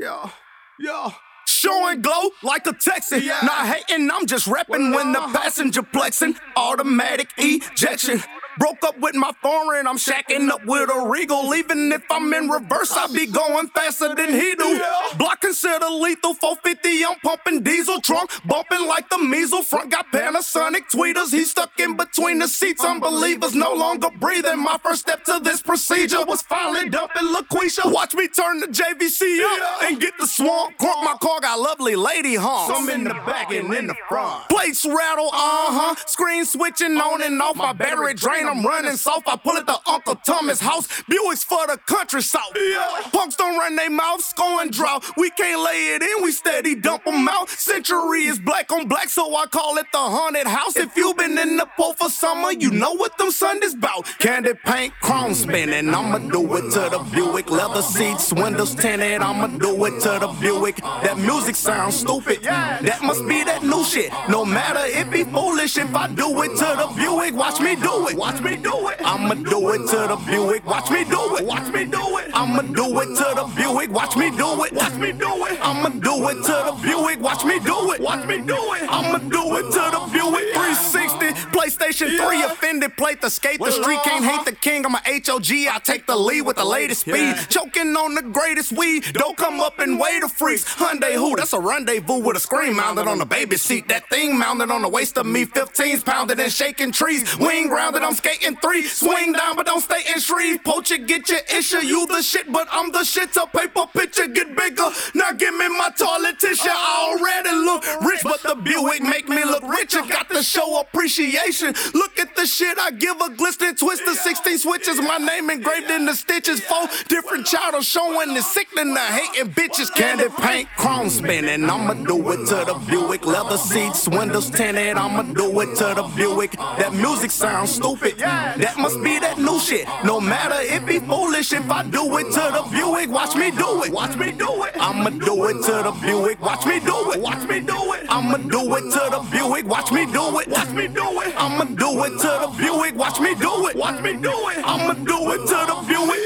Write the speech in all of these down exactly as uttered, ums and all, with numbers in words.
Yeah, yeah. Show and glow like a Texan. Yeah. Not hating, I'm just reppin' when the passenger plexin'. Automatic ejection. Broke up with my foreign, I'm shacking up with a Regal. Even if I'm in reverse, I be going faster than he do. Yeah. Block consider lethal, four fifty, I'm pumping diesel. Trunk bumping like the measles. Front got Panasonic tweeters, he stuck in between the seats. Unbelievers no longer breathing. My first step to this procedure was finally dumping LaQuisha. Watch me turn the J V C up Yeah. and get the swamp. Crunk, my car got lovely lady honks. Some in the back and in the front. Plates rattle, uh-huh. Screen switching on and off. My battery drain, I'm running soft. I pull it to Uncle Thomas' house. Buick's for the country south. Yeah. Punks don't run they mouths, going drought. We can't lay it in, we steady dump them out. Century is black on black, so I call it the haunted house. If you been in the pole for summer, you know what them Sundays bout. Candy paint, chrome spinning. I'ma do it to the Buick. Leather seats, windows tinted. I'ma do it to the Buick. That music sounds stupid. That must be that new shit. No matter, it be foolish if I do it to the Buick. Watch me do it. Watch me do it. I'ma do it to the Buick. Watch me do it. Watch me do it. I'ma do it to the Buick. Watch me do it. Watch me do it. I'ma do it to the Buick. Watch me do it. Watch me do it. I'ma do it to the Buick. three sixty, PlayStation three, offended plate the skate. The street can't hate the king. I'm a H O G. I take the lead with the latest speed. Choking on the greatest weed. Don't come up and weigh the freaks. Hyundai who? That's a rendezvous with a screen mounted on the baby seat. That thing mounted on the waist of me. fifteens pounded and shaking trees. Wing grounded, I'm skating three. Swing down, but don't stay in Shreve. Poach it, get your issue. You the shit, but I'm the shit. A paper picture get bigger. Now give me my toilet tissue. I already look rich, but the Buick make me look richer. Got to show appreciation. Look at the shit I give a glistening twist of sixteen switches. My name engraved in the stitches. Four different channels showing the sickening, the hating bitches. Candy paint, chrome spinning. I'ma do it to the Buick. Leather seats, windows tinted. I'ma do it to the Buick. That music sounds stupid. That must be that new shit. No matter, it be foolish if I do it to the Buick. Watch me do it. Watch me do it. I'ma do it to the Buick. Watch me do it. Watch me do it. I'ma do it to the Buick. Watch me do it. Watch me do it. I'ma do it to the Buick. Watch me do it. Watch me do it. I'ma do it to the Buick.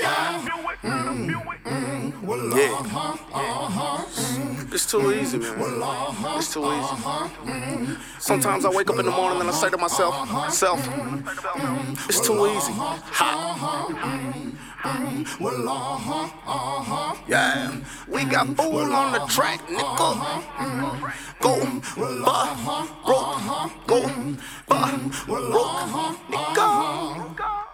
Yeah. It's too easy, man. It's too easy. Sometimes I wake up in the morning and I say to myself, self, it's too easy. Ha. Yeah. We got fool on the track, nigga. Go, buh, broke. Go, buh, broke, nigga.